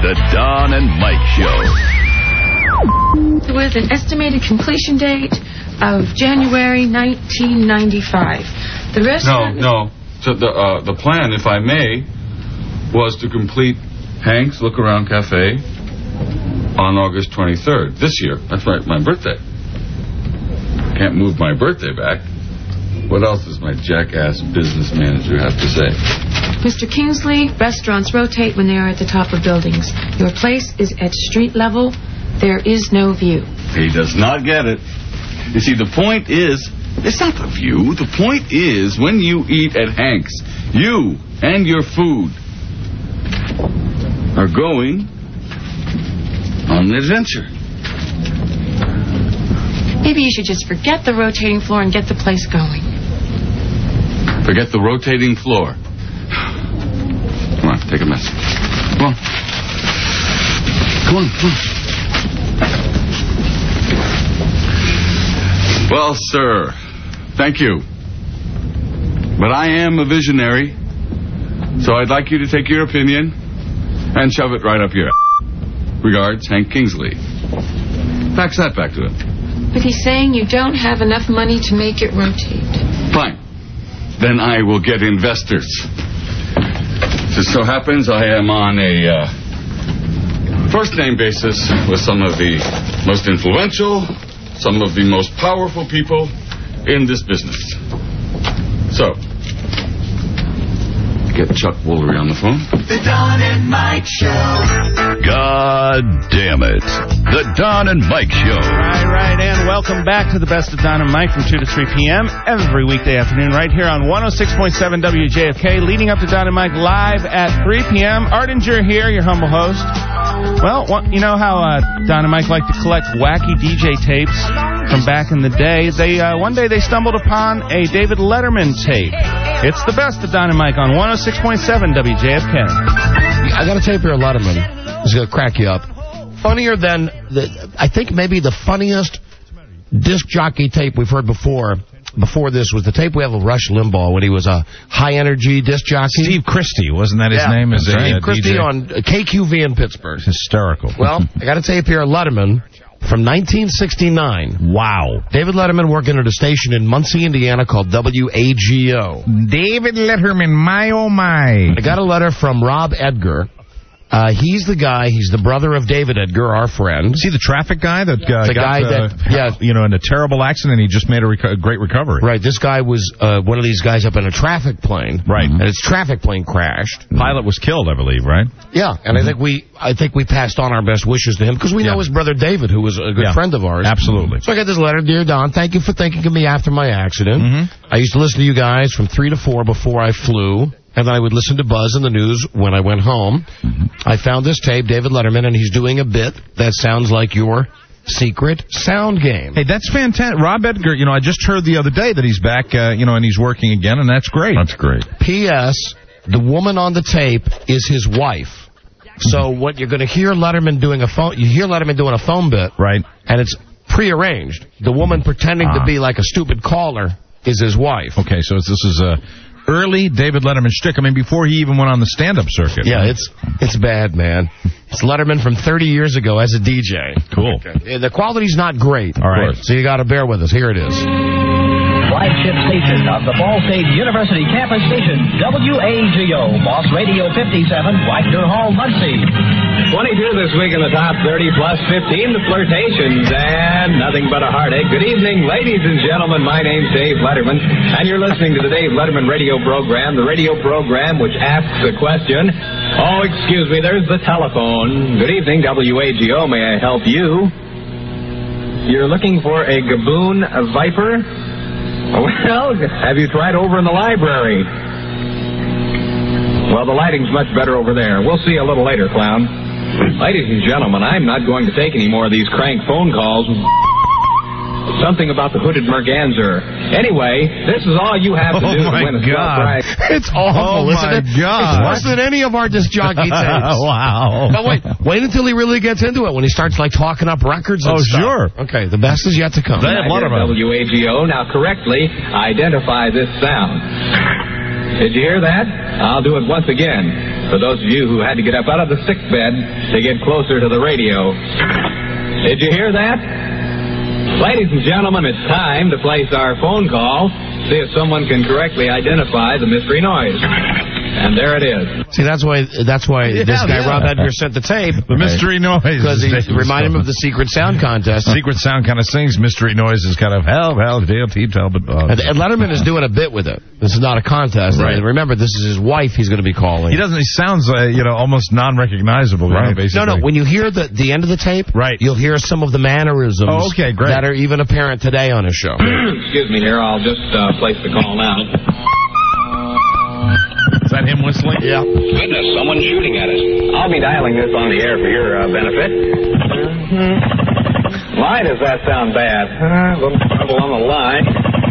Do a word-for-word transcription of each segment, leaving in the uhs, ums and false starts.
The Don and Mike Show. With an estimated completion date of January nineteen ninety-five. The restaurant... No, no. So the, uh, the plan, if I may, was to complete Hank's Look Around Cafe on August twenty-third, this year. That's my, my birthday. Can't move my birthday back. What else does my jackass business manager have to say? Mister Kingsley, restaurants rotate when they are at the top of buildings. Your place is at street level. There is no view. He does not get it. You see, the point is, it's not the view. The point is, when you eat at Hank's, you and your food are going on an adventure. Maybe you should just forget the rotating floor and get the place going. Forget the rotating floor. Come on, take a message. Come on. Come on, come on. Well, sir, thank you. But I am a visionary, so I'd like you to take your opinion and shove it right up your ass. Regards, Hank Kingsley. Fax that back to him. But he's saying you don't have enough money to make it rotate. Fine. Then I will get investors. Just so happens I am on a uh, first-name basis with some of the most influential, some of the most powerful people in this business. So, get Chuck Woolery on the phone. The Don and Mike Show. God damn it. The Don and Mike Show. Right, right, and welcome back to the best of Don and Mike from two to three p.m. every weekday afternoon right here on one oh six point seven W J F K, leading up to Don and Mike live at three p.m. Ardinger here, your humble host. Well, you know how uh, Don and Mike like to collect wacky D J tapes from back in the day. They uh, one day they stumbled upon a David Letterman tape. It's the best of Don and Mike on one oh six point seven W J F K. I got a tape here of Letterman. It's going to crack you up. Funnier than, the, I think maybe the funniest disc jockey tape we've heard before. Before this was the tape we have of Rush Limbaugh when he was a high-energy disc jockey. Steve Christie, wasn't that his yeah, name? As Steve a, uh, Christie D J? on K Q V in Pittsburgh. Hysterical. Well, I got a tape here of Letterman from nineteen sixty-nine. Wow. David Letterman working at a station in Muncie, Indiana called W A G O. David Letterman, my oh my. I got a letter from Rob Edgar. Uh, he's the guy, he's the brother of David Edgar, our friend. See the traffic guy that uh, the got, guy that, uh, yeah. you know, in a terrible accident, he just made a, reco- a great recovery. Right, this guy was uh, one of these guys up in a traffic plane. Right. And his traffic plane crashed. Pilot was killed, I believe, right? Yeah, and mm-hmm. I think we I think we passed on our best wishes to him because we yeah. know his brother David, who was a good yeah. friend of ours. Absolutely. So I got this letter, Dear Don, thank you for thinking of me after my accident. Mm-hmm. I used to listen to you guys from three to four before I flew. And then I would listen to Buzz in the news when I went home. Mm-hmm. I found this tape, David Letterman, and he's doing a bit that sounds like your secret sound game. Hey, that's fantastic. Rob Edgar, you know, I just heard the other day that he's back, uh, you know, and he's working again, and that's great. That's great. P S. The woman on the tape is his wife. So what you're going to hear Letterman doing a phone, you hear Letterman doing a phone bit. Right. And it's prearranged. The woman pretending ah. to be like a stupid caller is his wife. Okay, so this is a... early David Letterman shtick. I mean, before he even went on the stand-up circuit. Yeah, right? it's it's bad, man. It's Letterman from thirty years ago as a D J. Cool. Okay. The quality's not great. All right. So you got to bear with us. Here it is. Flagship station of the Ball State University campus station, W A G O, Boss Radio fifty-seven, Wagner Hall, Muncie. twenty-two this week in the top thirty, plus fifteen the flirtations, and nothing but a heartache. Good evening, ladies and gentlemen. My name's Dave Letterman, and you're listening to the Dave Letterman radio program, the radio program which asks a question. Oh, excuse me, there's the telephone. Good evening, W A G O. May I help you? You're looking for a Gaboon a Viper? Well, have you tried over in the library? Well, the lighting's much better over there. We'll see you a little later, clown. Ladies and gentlemen, I'm not going to take any more of these crank phone calls. Something about the hooded merganser. Anyway, this is all you have to do oh to win a swell prize. It's awful, oh isn't my it? God. It's worse than any of our disc jockey tapes. Wow. But wait, wait until he really gets into it, when he starts, like, talking up records and oh, stuff. sure. Okay, the best is yet to come. W A G O. Now, correctly identify this sound. Did you hear that? I'll do it once again. for those of you who had to get up out of the sick bed to get closer to the radio. Did you hear that? Ladies and gentlemen, it's time to place our phone call, see if someone can correctly identify the mystery noise. And there it is. See, that's why that's why Yeah, this guy, yeah. Rob Edgar, sent the tape. The mystery noise. Because he David reminded him Stone. of the Secret Sound Contest. Secret Sound kind of sings. Mystery noise is kind of hell, hell, Dale, T, Talbot. Oh. And, and Letterman is doing a bit with it. This is not a contest. Right. And remember, this is his wife he's going to be calling. He doesn't. He sounds, uh, you know, almost non-recognizable. You know, Right. basically. No, no. When you hear the the end of the tape, right, you'll hear some of the mannerisms Oh, okay, great. that are even apparent today on his show. Excuse me here, I'll just uh, place the call now. Is that him whistling? Yeah. Goodness, someone's shooting at us. I'll be dialing this on the air for your uh, benefit. Mm-hmm. Why does that sound bad? Uh, a little trouble on the line.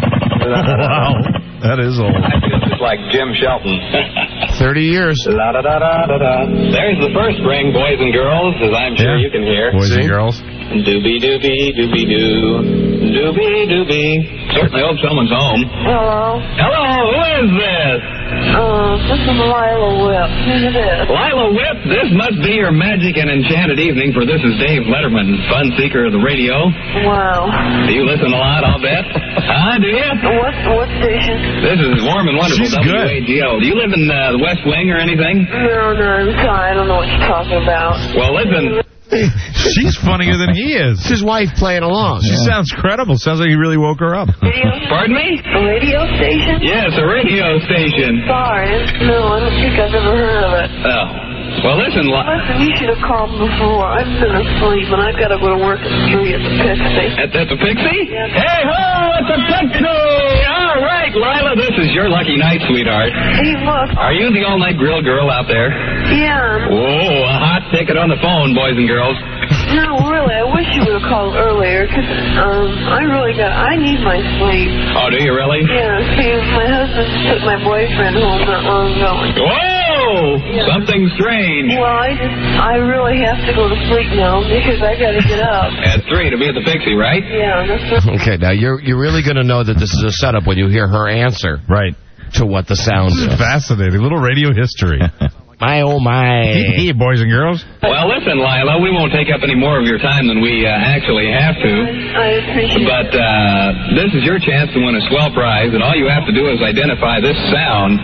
Wow, that is old. I feel just like Jim Shelton. Thirty years. La da da da da da. There's the first ring, boys and girls, as I'm sure Yeah. you can hear. Boys See? and girls. Doobie doobie doobie doo. Doobie doobie. Certainly hope someone's home. Hello. Hello, who is this? Uh, this is Lila Whip. Who's this? Lila Whip, this must be your magic and enchanted evening, for this is Dave Letterman, fun seeker of the radio. Wow. Do you listen a lot, I'll bet? Huh, do you? What what station? This is warm and wonderful She's W good. A G O. Do you live in uh, the West Wing or anything? No, no, I'm sorry. I don't know what you're talking about. Well, listen. She's funnier than he is. It's his wife playing along. She sounds credible. Sounds like he really woke her up. Radio, Pardon me? a radio station? Yes, a radio station. Sorry. No, I don't think I've ever heard of it. Oh. Well, listen, Li- Listen, you should have called before. I've been asleep, and I've got to go to work at three at the Pixie. At, at the Pixie? Yes. Hey ho, at the Pixie! All right, Lila, this is your lucky night, sweetheart. Hey, look. Are you the all-night grill girl out there? Yeah. Whoa, a hot ticket on the phone, boys and girls. No, really, I wish you would have called earlier, because um, I really got, I need my sleep. Oh, do you really? Yeah, see, my husband took my boyfriend home not long ago. Whoa! Yeah. Something strange. Well, I just, I really have to go to sleep now, because I got to get up. At three to be at the Pixie, right? Yeah, that's what... Okay, now you're you're really going to know that this is a setup when you hear her answer Right. to what the sound This is is. fascinating. Little radio history. My oh my. Hey, boys and girls. Well, listen, Lila, we won't take up any more of your time than we uh, actually have to. I appreciate But it. uh, this is your chance to win a swell prize, and all you have to do is identify this sound.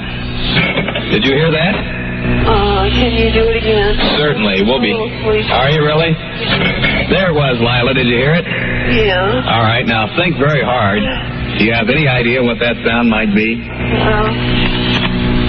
Did you hear that? Uh, can you do it again? Certainly. We'll be. Oh, please. Are you really? There it was, Lila. Did you hear it? Yeah. All right. Now think very hard. Do you have any idea what that sound might be? Uh,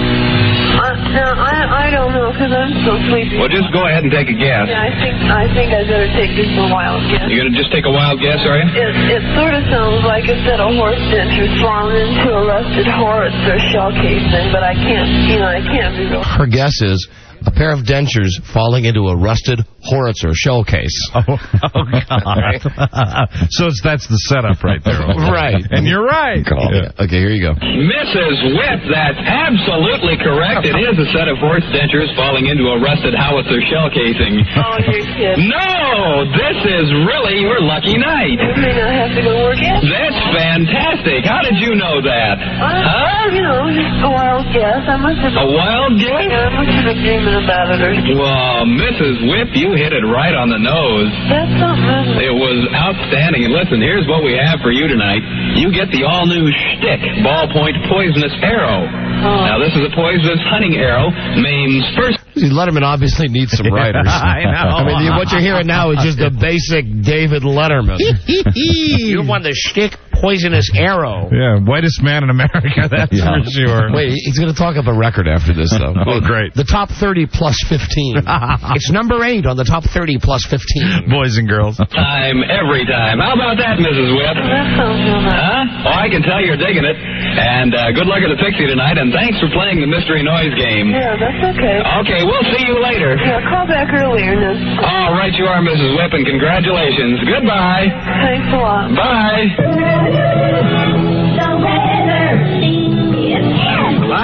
I, no, I, I don't know, because I'm so sleepy. Well, just go ahead and take a guess. Yeah, I think I think I better take just a wild guess. You're going to just take a wild guess, are you? It, it sort of sounds like a set of horse dentures falling into a rusted Horitz or shell casing, but I can't, you know, I can't be real. Her guess is a pair of dentures falling into a rusted Horitz or shell case. Oh, oh God. So it's, that's the setup right there. Right. And you're right. Yeah. Okay, here you go. Missus Whip, that's absolutely correct. It is a set of horse dentures falling into a rusted howitzer shell casing. Oh, you're kidding. No, this is really your lucky night. I may not have to go to work yet. That's fantastic. How did you know that? Uh, Huh? You know, just a wild guess. I must have A wild guess? Yeah, I must have been dreaming about it or something. Well, Missus Whip, you hit it right on the nose. That's something, isn't it? It was outstanding. And listen, here's what we have for you tonight. You get the all-new Shtick ballpoint poisonous arrow. Oh. Now, this is a poisonous hunting arrow, Maine's first... See, Letterman obviously needs some writers. I know. I mean, what you're hearing now is just a basic David Letterman. You won the Shtick poisonous arrow. Yeah, whitest man in America, that's Yeah. for sure. Wait, he's going to talk up a record after this, though. Oh, great. The top thirty plus fifteen. It's number eight on the top thirty plus fifteen. Boys and girls. Time, every time. How about that, Missus Whip? That sounds real nice. Huh? Oh, I can tell you're digging it. And uh, good luck at the Pixie tonight, and thanks for playing the Mystery Noise game. Yeah, that's okay. Okay, we'll see you later. Yeah, call back earlier. No. All right, you are, Missus Whip, and congratulations. Goodbye. Thanks a lot. Bye. The weather is A lot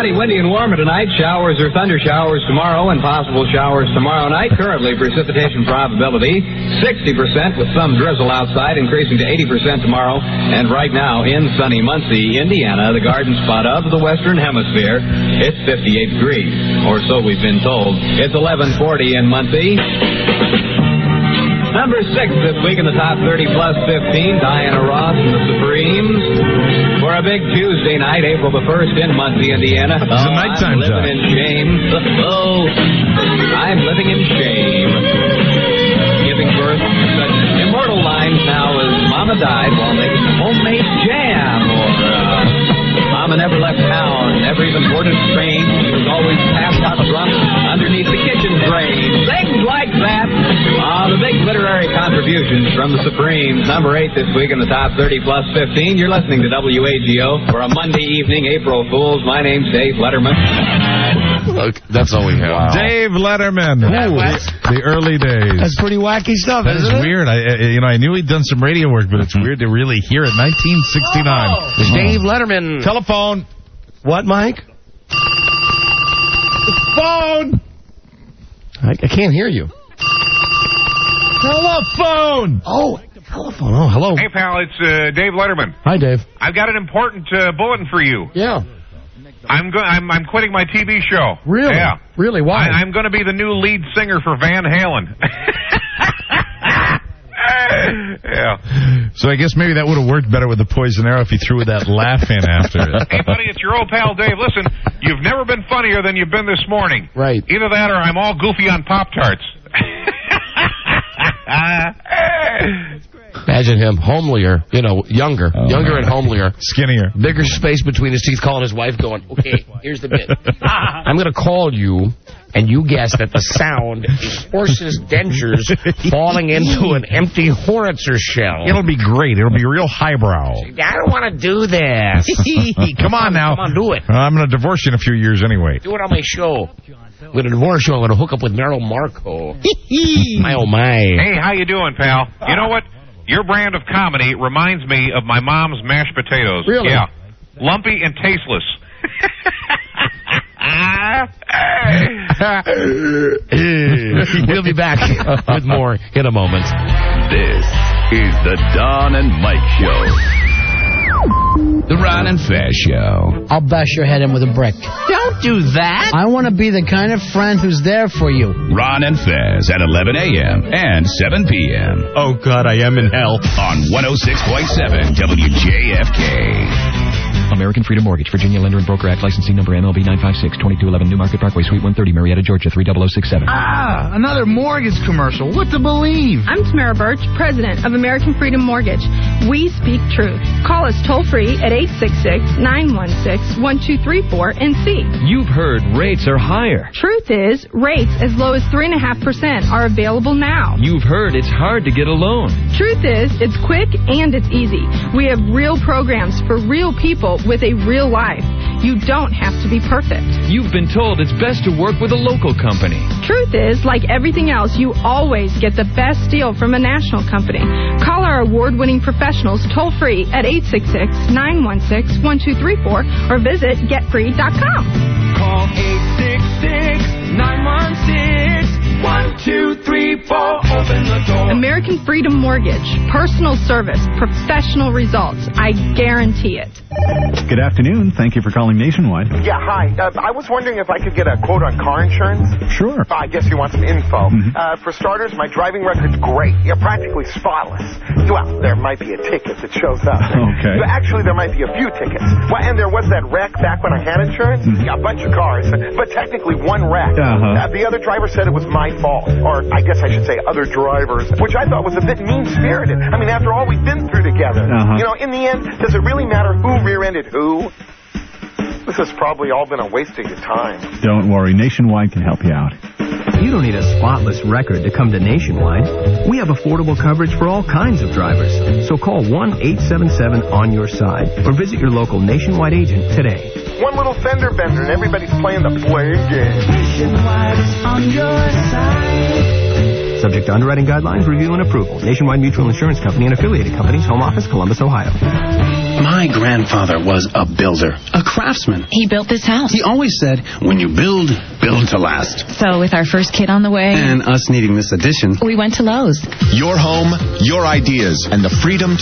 Cloudy, windy, and warmer tonight. Showers or thunder showers tomorrow and possible showers tomorrow night. Currently, precipitation probability sixty percent with some drizzle outside, increasing to eighty percent tomorrow. And right now in sunny Muncie, Indiana, the garden spot of the Western Hemisphere, it's fifty-eight degrees, or so we've been told. It's eleven forty in Muncie. Number six this week in the top thirty plus fifteen, Diana Ross and the Supremes. For a big Tuesday night, April the first in Muncie, Indiana. It's a nighttime I'm living job. in shame. Oh, I'm living in shame. Giving birth to such immortal lines now as Mama died while making homemade jam, or uh, Mama never left town, never even boarded a train. She was always passed out drunk underneath the kitchen drain. Things like that. Ah, the big literary contributions from the Supremes. Number eight this week in the top thirty plus fifteen. You're listening to W A G O for a Monday evening, April Fools. My name's Dave Letterman. Look, that's all we have. Wow. Dave Letterman. Ooh, the early days. That's pretty wacky stuff, That is isn't it? weird. I, I- you know, I knew he'd done some radio work, but it's weird to really hear it. nineteen sixty-nine. Oh. Dave Letterman. Telephone. What, Mike? Phone. I, I can't hear you. Telephone. Oh, telephone. Oh, hello. Hey, pal, it's uh, Dave Letterman. Hi, Dave. I've got an important uh, bulletin for you. Yeah. I'm go- I'm I'm quitting my T V show. Really? Yeah. Really? Why? I- I'm going to be the new lead singer for Van Halen. Yeah. So I guess maybe that would have worked better with the Poison Arrow if you threw that laugh in after it. Hey, buddy, it's your old pal Dave. Listen, you've never been funnier than you've been this morning. Right. Either that or I'm all goofy on Pop-Tarts. Imagine him, homelier, you know, younger, Oh, younger man. and homelier. Skinnier. Bigger space between his teeth, calling his wife going, okay, here's the bit. I'm going to call you, and you guess that the sound is horses' dentures falling into an empty Horitzer shell. It'll be great. It'll be real highbrow. I don't want to do this. Come on now. Come on, do it. I'm going to divorce you in a few years anyway. Do it on my show. With a divorce show, I'm going to hook up with Meryl Marco. My oh my. Hey, how you doing, pal? You know what? Your brand of comedy reminds me of my mom's mashed potatoes. Really? Yeah. Lumpy and tasteless. We'll be back with more in a moment. This is the Don and Mike Show. The Ron and Fez Show. I'll bash your head in with a brick. Don't do that. I want to be the kind of friend who's there for you. Ron and Fez at eleven a.m. and seven p.m. Oh, God, I am in hell. On one oh six point seven W J F K. American Freedom Mortgage, Virginia Lender and Broker Act, licensing number M L B nine five six, twenty-two eleven, Newmarket Parkway, Suite one thirty, Marietta, Georgia, three zero zero six seven. Ah, another mortgage commercial. What to believe? I'm Tamara Birch, president of American Freedom Mortgage. We speak truth. Call us toll-free at eight six six, nine one six, one two three four and see. You've heard rates are higher. Truth is, rates as low as three point five percent are available now. You've heard it's hard to get a loan. Truth is, it's quick and it's easy. We have real programs for real people with a real life. You don't have to be perfect. You've been told it's best to work with a local company. Truth is, like everything else, you always get the best deal from a national company. Call our award-winning professionals toll-free at eight six six, nine one six, one two three four or visit get free dot com. Call eight six six, nine one six, one two three four. Open the door. American Freedom Mortgage. Personal service. Professional results. I guarantee it. Good afternoon. Thank you for calling Nationwide. Yeah, hi. Uh, I was wondering if I could get a quote on car insurance. Sure. Uh, I guess you want some info. Mm-hmm. Uh, for starters, my driving record's great. You're practically spotless. Well, there might be a ticket that shows up. Okay. But actually, there might be a few tickets. Well, and there was that wreck back when I had insurance. Mm-hmm. Yeah, a bunch of cars, but technically one wreck. Uh-huh. Uh, the other driver said it was my fault. Or I guess I should say other drivers, which I thought was a bit mean-spirited. I mean, after all we've been through together. Uh-huh. You know, in the end, does it really matter who rear-ended who? This has probably all been a waste of your time. Don't worry. Nationwide can help you out. You don't need a spotless record to come to Nationwide. We have affordable coverage for all kinds of drivers. So call one eight seven seven on your side or visit your local Nationwide agent today. One little fender bender and everybody's playing the blame game. Nationwide is on your side. Subject to underwriting guidelines, review, and approval. Nationwide Mutual Insurance Company and affiliated companies. Home office, Columbus, Ohio. My My grandfather was a builder, a craftsman. He built this house. He always said, when you build, build to last. So with our first kid on the way... And us needing this addition... We went to Lowe's. Your home, your ideas, and the freedom